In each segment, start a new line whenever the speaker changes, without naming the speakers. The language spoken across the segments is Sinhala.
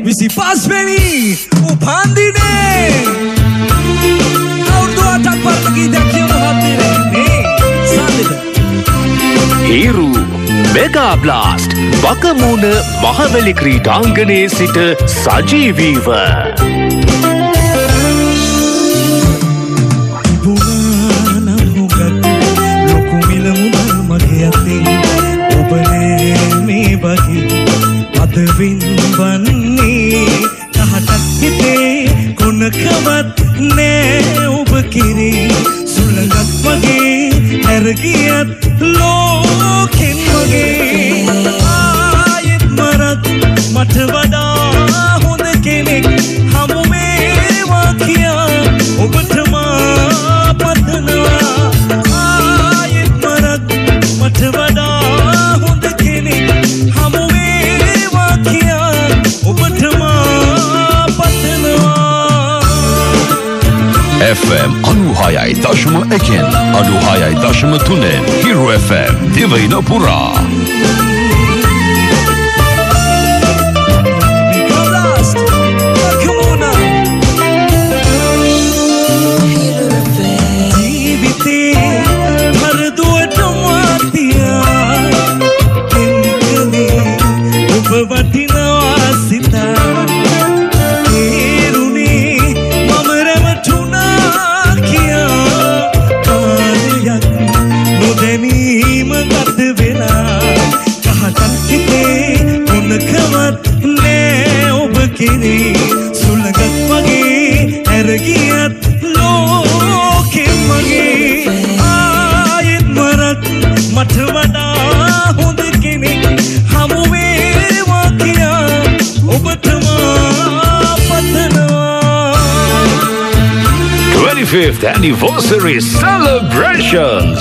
25 වෙනි උපන්දිනේ අවුරුදු 8ක් පරණ ගීතයක් කියවලා හත්දිනේ සාදෙද
හිරු මෙගා බ්ලාස්ට් බකමූණ මහවැලි ක්‍රීඩාංගණයේ සිට සජීවීව
වින්වන්නේ කහටක් හිතේ කොනකවත් නෑ ඔබ කිරේ සුළඟක් වගේ ඇරගියත් ලෝකෙන් වගේ ආයෙත් මරත් මට වඩා හොඳ කෙනෙක් හමු වේවා කියා ඔබට මා පතනවා ආයෙත් මරත් මට වඩා හොඳ කෙනෙක් හමු
FM 96.1 96.3 Hero FM දිවයින පුරා
සුළඟක් වගේ ඇරගියත් ලෝකෙන් මගේ ආයෙත් මරත් මට වඩා හොඳ කෙනෙක් හමු වේවා කියා ඔබට මා පතනවා
25th anniversary celebrations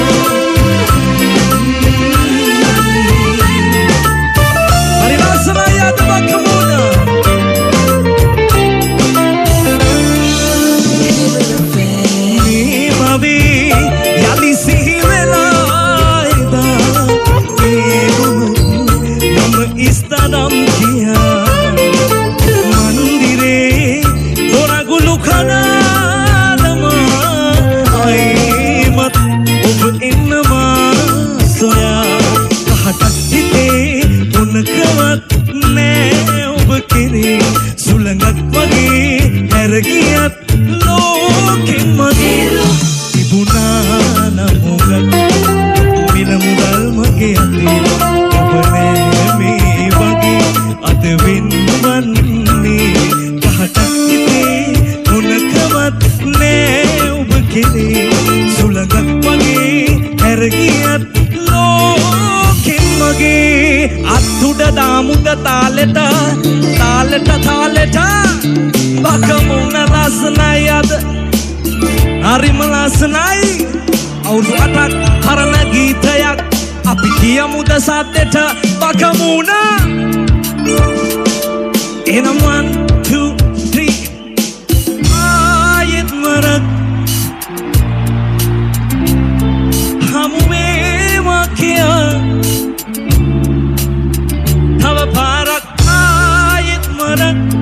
සුළඟක් වගේ ඇරගියත් ලෝකෙන් මගේ තිබුණා නමුගත් මිල මුදල් මගේ අතේ ඔබ නෑ මේ වගේ අද වෙන්වන්නේ කහටක් හිතේ මොනකවත් නෑ ඔබ කෙරේ සුළඟක් වගේ ඇරගියත් ලෝකෙන් මගේ අත්තුඩ දාමුඩ තාලෙට බකමුණ ලස්සනයි අද හරිම ලස්සනයි අවුරුදු 8ක් පරණ ගීතයක් අපි කියමුද සද්දෙට බකමුණ එනම් 1 2 3 ආයෙත් මරත් හමු වේවා කියා තව පාරක් ආයෙත් මරත්